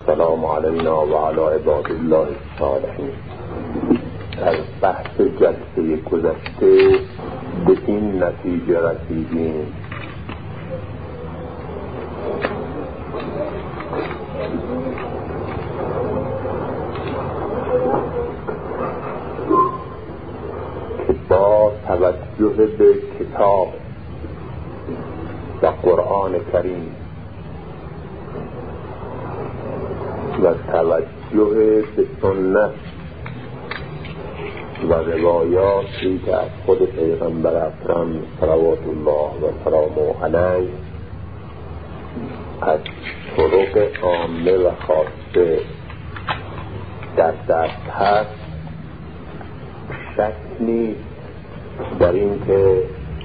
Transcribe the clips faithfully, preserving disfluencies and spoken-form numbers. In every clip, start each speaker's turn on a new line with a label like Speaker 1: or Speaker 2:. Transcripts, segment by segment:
Speaker 1: السلام علینا و علی عباد الله الصالحین. از بحث جلسه گذشته به این نتیجه رسیدیم که با توجه به کتاب و قرآن کریم و توجه به سنت و روایاتی که از خود پیغمبر اکرم صلوات الله و سلامه علیه از طرق عامه و خاصه در دست هست، شک نیست در این که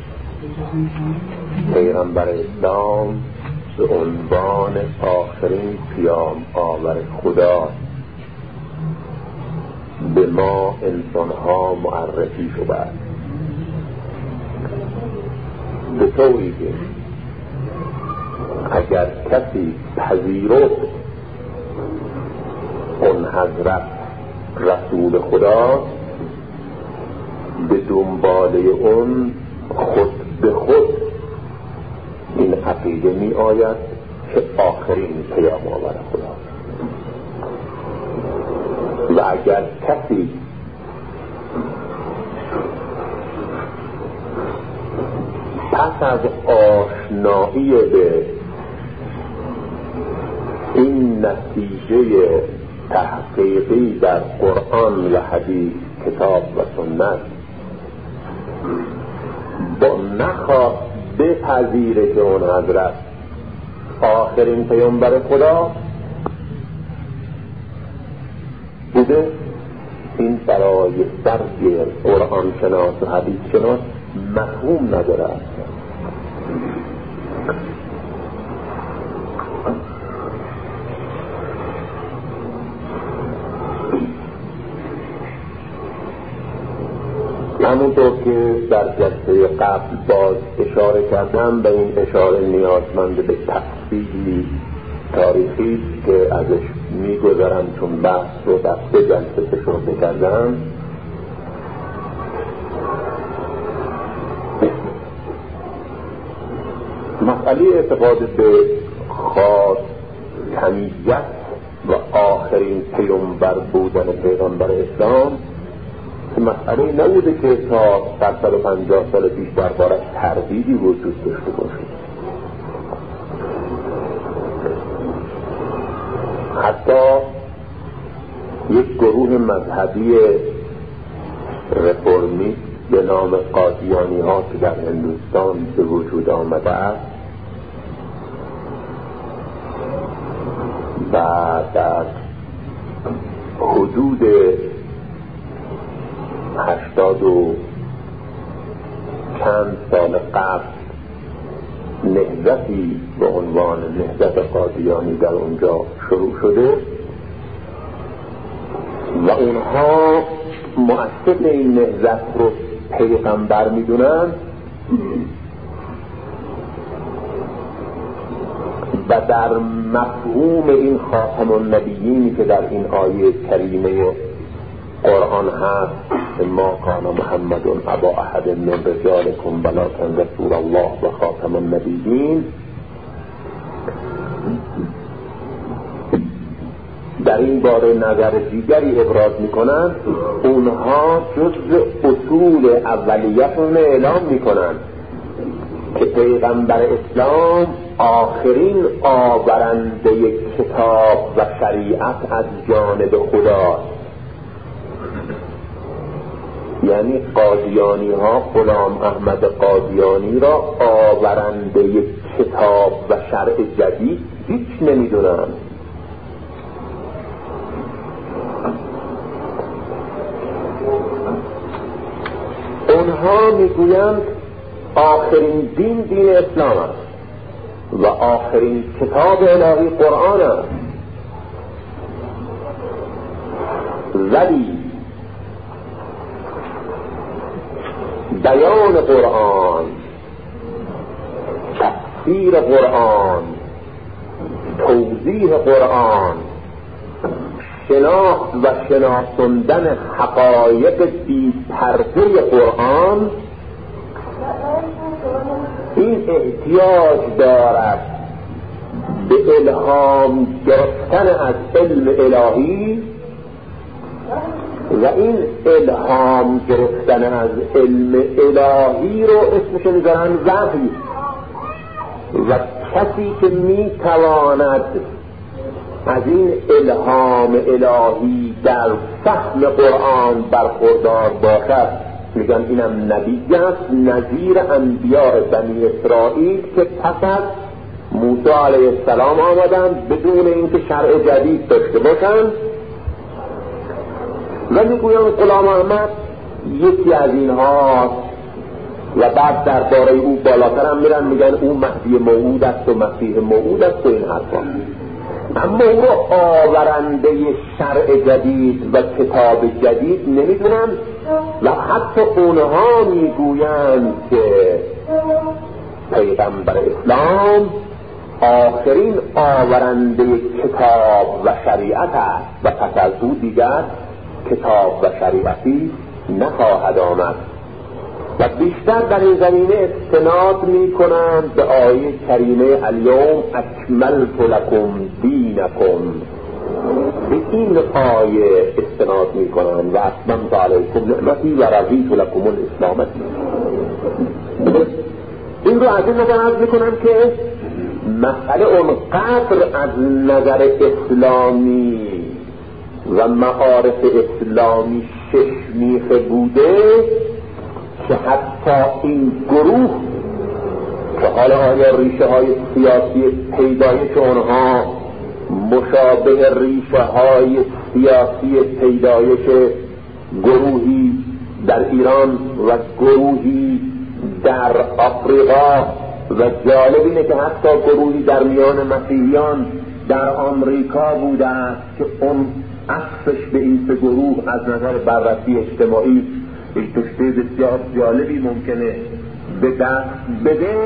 Speaker 1: پیغمبر اسلام به عنوان آخرین پیام آور خدا به ما انسانها معرفی شده است، به طوری که اگر کسی پذیرفت اون حضرت رسول خدا، به دنباله اون خود به خود این عقیده می آید که آخرین پیام آور خدا. و اگر کسی پس از آشنایی به این نتیجه تحقیقی در قرآن و حدیث، کتاب و سنت، با نخواست بپذیره که اون حضرت آخرین پیامبر خدا بوده، این برای درک قرآن شناس و حدیث شناس مفهوم نداره. همونطور که در جلسه قبل باز اشاره کردم، به این اشاره نیازمند به تفصیلی تاریخی که ازش میگذرم چون بحث رو در سه جلسه تشریح کردم. مسئله اعتقاد به خاتمیت و آخرین پیامبر بودن پیغمبر اسلام مسئله نبوده که تا صد و پنجاه سال پیش دربارش تردیدی وجود داشته باشه. حتی یک گروه مذهبی رفرمیست به نام قادیانی ها که در هندوستان به وجود آمده است و در حدود هشتاد و چند سال قبل نهضتی به عنوان نهضت قادیانی در اونجا شروع شده و اونها مؤسس این نهضت رو پیغمبر میدونن و در مفهوم این خاتم النبیینی که در این آیه کریمه قرآن هست، ما کان محمد ابا احد من رجالکم ولکن رسول الله و خاتم النبیین، در این باره نظر دیگری ابراز میکنند. اونها جزء اصول اولیتون اعلام میکنند که پیغمبر اسلام آخرین آورنده کتاب و شریعت از جانب خداست. یعنی قادیانی ها غلام احمد قادیانی را آورنده کتاب و شرع جدید هیچ نمیدونن. اونها میگویند آخرین دین دین اسلام است و آخرین کتاب الهی قرآن است، ولی بیان قرآن، تفسیر قرآن، توضیح قرآن، شناخت و شناساندن حقایق بی پرده قرآن این احتیاج دارد به الهام گرفتن از علم الهی و این الهام گرفتن از علم الهی رو اسمش میذارن وحی و کسی که میتواند از این الهام الهی در فهم قرآن برخوردار باشد میگن اینم نبی است نظیر انبیاء بنی اسرائیل که پس از موسی علیه السلام آمدند بدون اینکه شرع جدید داشته باشند و میگویند غلام احمد یکی از اینها و بعد درباره او بالاتر هم میرن میگن او مهدی موعود است و مسیح موعود است و این حرفا، اما او رو آورنده شرع جدید و کتاب جدید نمیدونن و حتی اونها میگویند که پیغمبر اسلام آخرین آورنده کتاب و شریعت است و پس از او دیگر کتاب و شریعتی نخواهد آمد و بیشتر در این زمینه استناد می کنند به آیه کریمه الیوم اکملت لکم دینکم، به این آیه استناد می کنند و اتممت علیکم نعمتی و رضیت لکم الاسلام دینا. این رو از این نظر عرض می کنم که مسئله اونقدر از نظر اسلامی و معارف اسلامی ششمیخه بوده که حتی این گروه که حالا آیا ریشه های سیاسی پیدایش اونها مشابه ریشه های سیاسی پیدایش گروهی در ایران و گروهی در آفریقا و جالب اینه که حتی گروهی در میان مسیحیان در آمریکا بوده است که اون اصفش به این سه گروه از نظر بررسی اجتماعی یک نکته بسیار جالبی ممکنه به دست بده.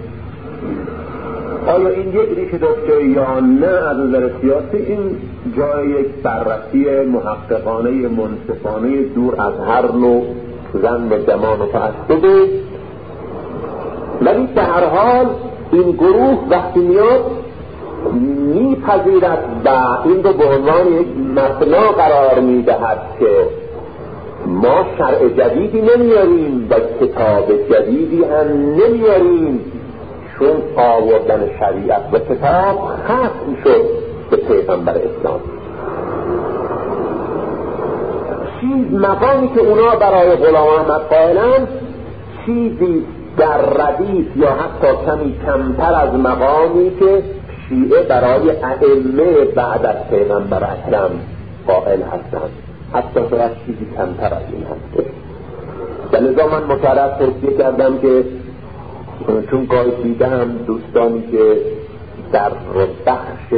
Speaker 1: آیا این یک ریشه داشته یا نه از نظر سیاسی؟ این جای یک بررسی محققانه منصفانه دور از هر نوع ظن و گمان و تعصبه، ولی به هر حال این گروه وقتی میاد میپذیرد و این رو به عنوان یک مبنا قرار میدهد که ما شرع جدیدی نمیاریم و کتاب جدیدی هم نمیاریم، چون آوردن شریعت و کتاب ختم شد به پیغمبر اسلام. چیز مقامی که اونا برای غلام احمد قائلند چیزی در ردیف یا حتی کمی کمتر از مقامی که شیعه برای ائمه بعد از پیغمبر اکرم قائل هستند، حتی شاید چیزی کمتر از این هست. و لذا من مطرح توصیه کردم که چون گاهی دیدم دوستانی که در بخش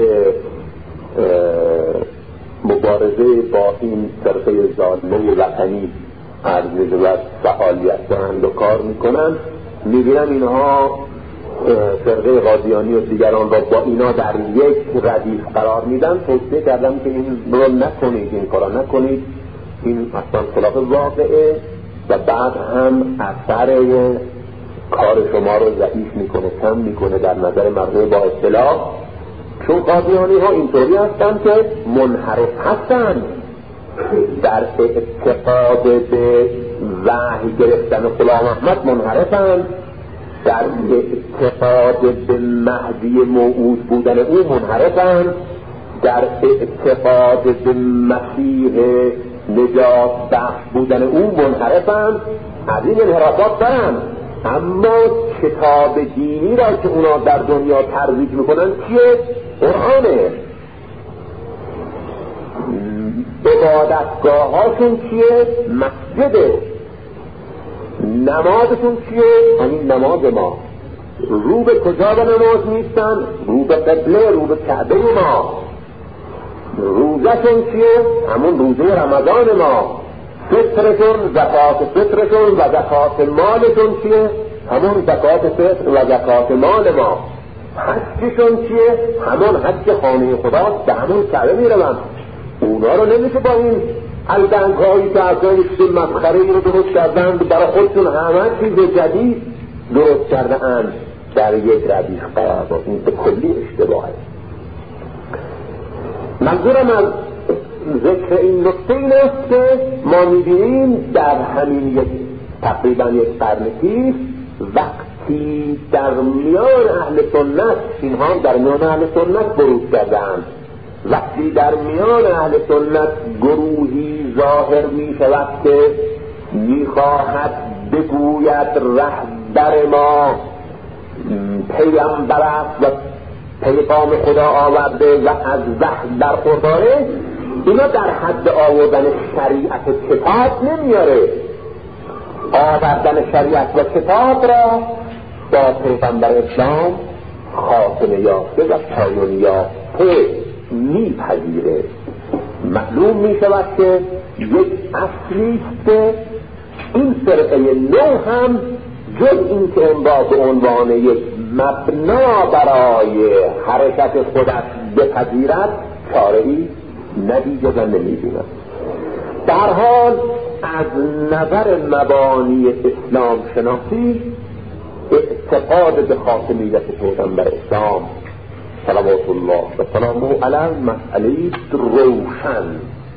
Speaker 1: مبارزه با این فرقه ظالمه وطنی از نجوت فعالیت دارند و کار میکنند، میبینم اینها فرقه قادیانی و دیگران را با اینا در یک ردیف قرار میدن. توصیه کردم که این رو نکنید، این کارا نکنید، این اصلا خلاف واقعه و بعد هم اثر کار شما رو ضعیف میکنه، کم میکنه در نظر مردم با اصطلاح. چون قادیانی ها اینطوری هستن که منحرف هستن، در اعتقاد به وحی گرفتن غلام احمد منحرفن، در اعتقاد به مهدی موعود بودن او منحرفن، در اعتقاد به مسیح نجات بخش بودن او منحرفن. از این انحرافات دارن، اما کتاب دینی را که اونا در دنیا ترویج میکنن چیه؟ قرآنه. عبادتگاه هاشون چیه؟ مسجده. نمازشون چیه؟ همین نماز ما. رو به کجا به نماز نیستن؟ رو به قبله، رو به کعبه ما. روزشون چیه؟ همون روزه رمضان ما. فطرشون، زکات فطرشون و زکات مالشون چیه؟ همون زکات فطر و زکات مال ما. حجشون چیه؟ همون حج خانه خداست، به همون کعبه میروند. اونا رو نمیشه با این الدنگ هایی که از این چیز مسخره ای رو درست کردند برای خودشون همه چیز جدید درست کرده اند در یک ردیف قرار داد. این به کلی اشتباهه. منظورم از ذکر این نکته این است که ما میبینیم در همین یک تقریبا یک قرن پیش وقتی در میان اهل سنت، اینها در میان اهل سنت بروز کردند، وقتی در میان اهل سنت گروهی ظاهر می شود که می خواهد بگوید رهبر ما پیغمبر است و پیغام خدا آورده و از وحی برخورداره، اینا در حد آوردن شریعت کتاب نمیاره. آوردن شریعت و کتاب را با پیغمبر اسلام خاتمه یافته و پایان یافته میپذیره. معلوم میشود که یک اصلی است که این فرقه نو هم جز این که این را به عنوان یک مبنا برای حرکت خودش بپذیرد چاره‌ای ندیده و نمی‌بیند. در حال از نظر مبانی اسلام شناسی اعتقاد به خاتمیت پیغمبر اسلام صلوات الله و سلامه علیه مسئله روشن.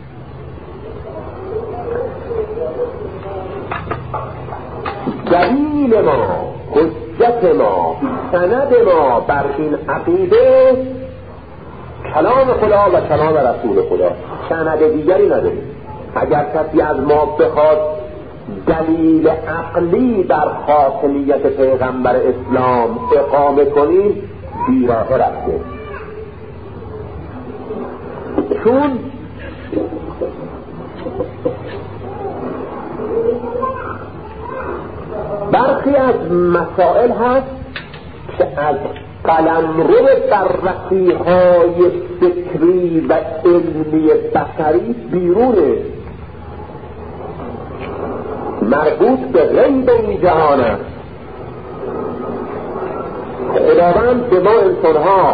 Speaker 1: دلیل ما، حجت ما، سند ما بر این عقیده کلام خدا و کلام رسول خدا، سند دیگری نداریم. اگر کسی از ما بخواد دلیل عقلی بر خاتمیت پیغمبر اسلام اقامه کنیم بیراه رفته، چون برخی از مسائل هست که از قلمرو بررسی‌های فکری و علمی بشری بیرونه، مربوط به غیب این جهان است. خداوند به ما انسان‌ها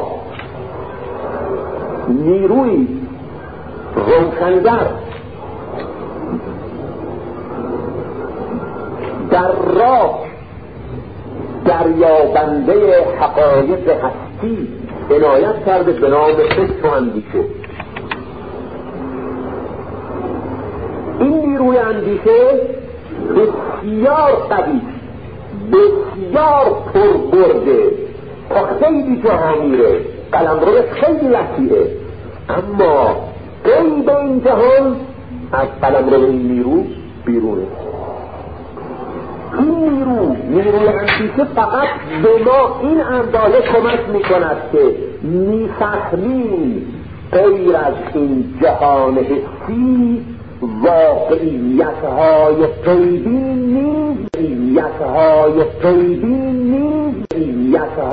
Speaker 1: نیروی روشنگر در راه دریابنده حقایق هستی عنایت کرده به نام فکر و اندیشه. این نیروی اندیشه بسیار قوی، بسیار پربرده، تا خیلی جاها میره، قلمرو خیلی وسیعه، اما غیب این جهان از قلمرو این نیرو بیرونه. این نیرو نیروی اندیشه فقط به ما این اندازه کمک میکند که میفهمیم غیر از این جهان حسی واقعیت‌های غیبی نیز، واقعیت‌های غیبی نیز،